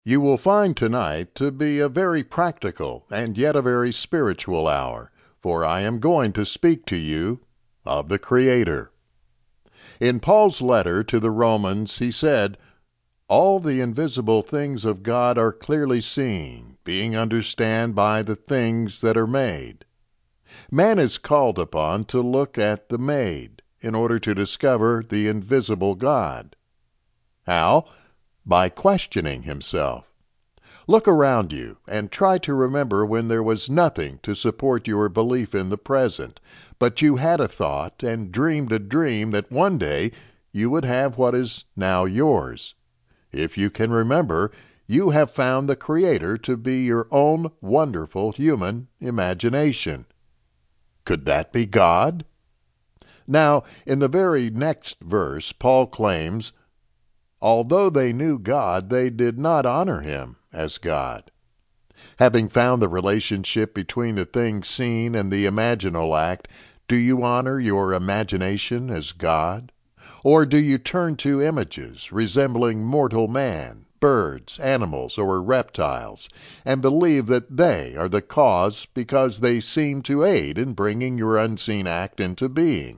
You will find tonight to be a very practical and yet a very spiritual hour, for I am going to speak to you of the Creator. In Paul's letter to the Romans, he said, "All the invisible things of God are clearly seen, being understood by the things that are made." Man is called upon to look at the made in order to discover the invisible God. How? By questioning himself. Look around you and try to remember when there was nothing to support your belief in the present, but you had a thought and dreamed a dream that one day you would have what is now yours. If you can remember, you have found the Creator to be your own wonderful human imagination. Could that be God? Now, in the very next verse, Paul claims, although they knew God, they did not honor him as God. Having found the relationship between the thing seen and the imaginal act, do you honor your imagination as God? Or do you turn to images resembling mortal man, birds, animals, or reptiles, and believe that they are the cause because they seem to aid in bringing your unseen act into being?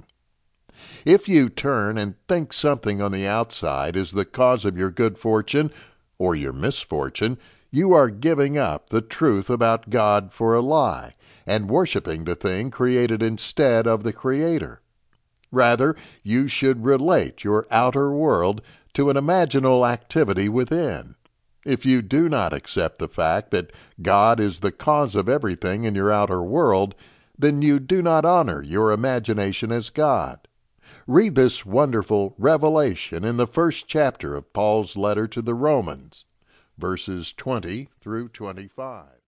If you turn and think something on the outside is the cause of your good fortune or your misfortune, you are giving up the truth about God for a lie and worshiping the thing created instead of the Creator. Rather, you should relate your outer world to an imaginal activity within. If you do not accept the fact that God is the cause of everything in your outer world, then you do not honor your imagination as God. Read this wonderful revelation in the first chapter of Paul's letter to the Romans, verses 20 through 25.